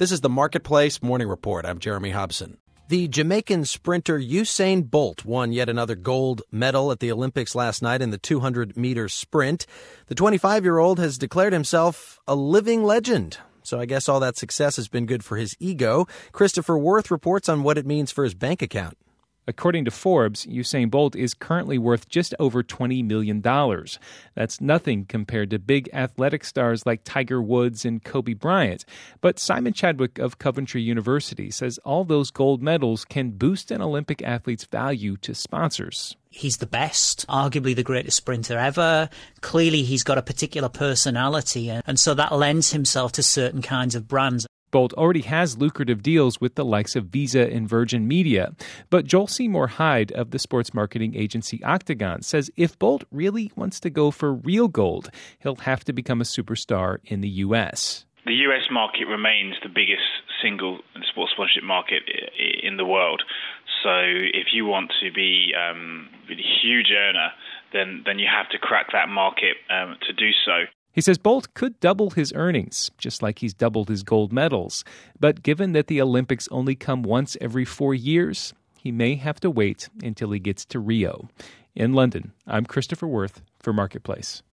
This is the Marketplace Morning Report. I'm Jeremy Hobson. The Jamaican sprinter Usain Bolt won yet another gold medal at the Olympics last night in the 200-meter sprint. The 25-year-old has declared himself a living legend. So I guess all that success has been good for his ego. Christopher Worth reports on what it means for his bank account. According to Forbes, Usain Bolt is currently worth just over $20 million. That's nothing compared to big athletic stars like Tiger Woods and Kobe Bryant. But Simon Chadwick of Coventry University says all those gold medals can boost an Olympic athlete's value to sponsors. He's the best, arguably the greatest sprinter ever. Clearly, he's got a particular personality, and so that lends himself to certain kinds of brands. Bolt already has lucrative deals with the likes of Visa and Virgin Media. But Joel Seymour Hyde of the sports marketing agency Octagon says if Bolt really wants to go for real gold, he'll have to become a superstar in the U.S. The U.S. market remains the biggest single sports sponsorship market in the world. So if you want to be a really huge earner, then you have to crack that market to do so. He says Bolt could double his earnings, just like he's doubled his gold medals. But given that the Olympics only come once every 4 years, he may have to wait until he gets to Rio. In London, I'm Christopher Worth for Marketplace.